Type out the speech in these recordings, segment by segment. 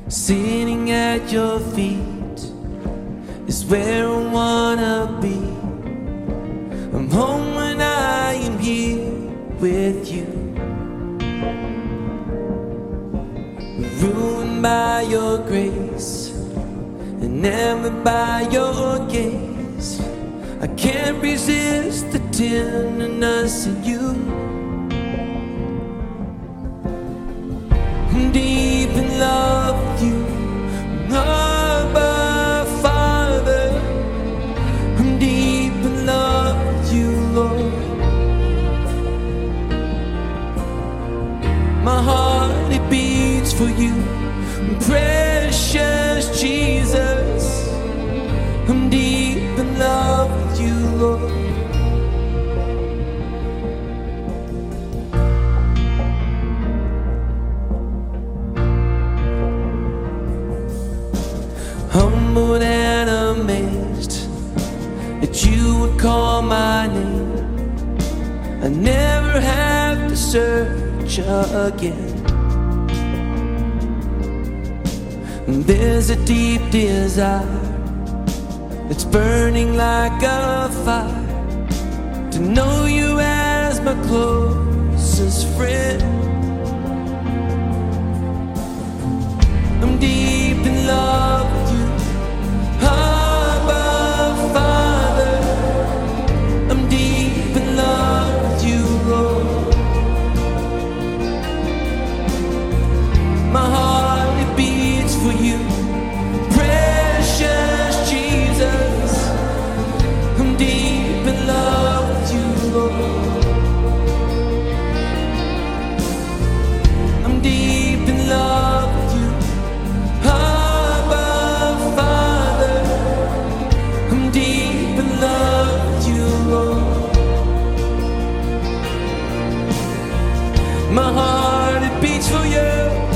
Sitting at your feet is where I wanna be. I'm home when I am here with you. Ruined by your grace, enamored by your gaze. I can't resist the tenderness in you. I'm deep in love with you, Abba Father. I'm deep in love with you, Lord. My heart, it beats for you, precious Jesus. I'm deep in love with you, Lord. Humbled and amazed that you would call my name. I never have to search again. There's a deep desire that's burning like a fire to know you as my closest friend. I'm deep in love with you, Abba Father. I'm deep in love with you, Lord. My heart, it beats for you, precious Jesus. I'm deep in love with you, Lord. I'm deep in love with you, Abba Father. I'm deep in love with you, Lord. My heart, it beats for you,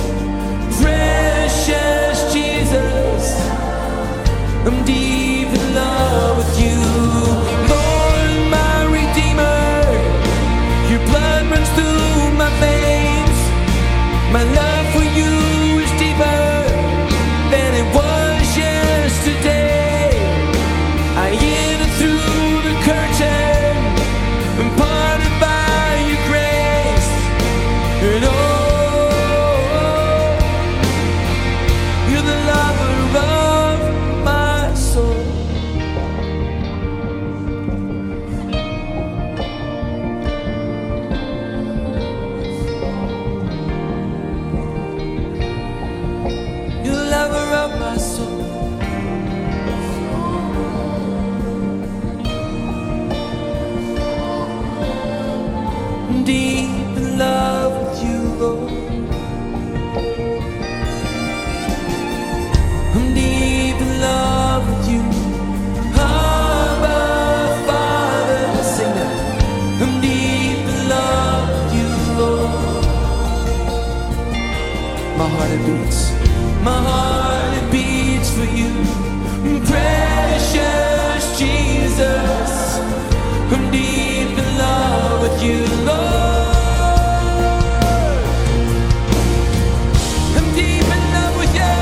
precious Jesus. I'm deep in love with you, Lord, my Redeemer. Your blood runs through my veins. My love for you is deeper than it was yesterday. I enter through the curtain, I'm parted by your grace. And oh, you're the lover of my soul. You're the lover of my soul. I'm deep in love with you, Lord. I'm deep in love with you, Abba Father. Sing that. I'm deep in love with you, Lord. My heart, it beats. My heart, it beats for you, precious Jesus. I'm deep in love with you, Lord. I'm deep in love with you.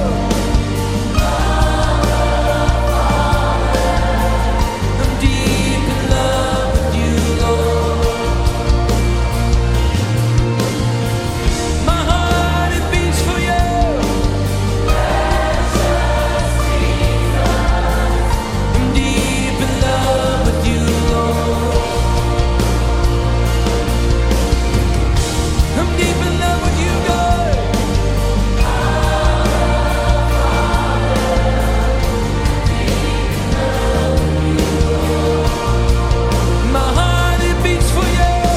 I'm deep in love with you, Lord. My heart, it beats for you, I'm deep in love with you, Lord. I'm deep in love with you, God. My heart, it beats for you.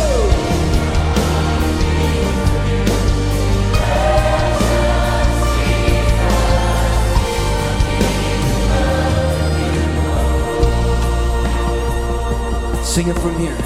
Sing it from here.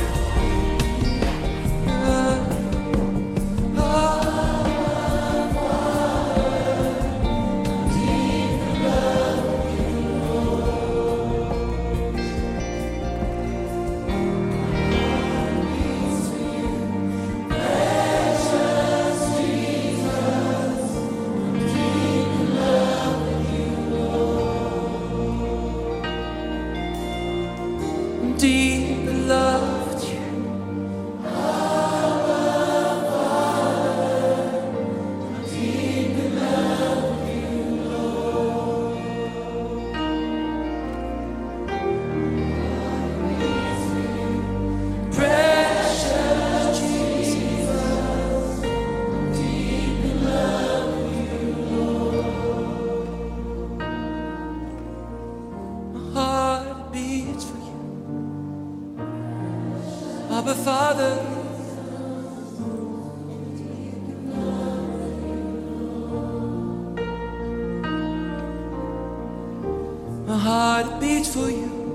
Father. My heart beats for you.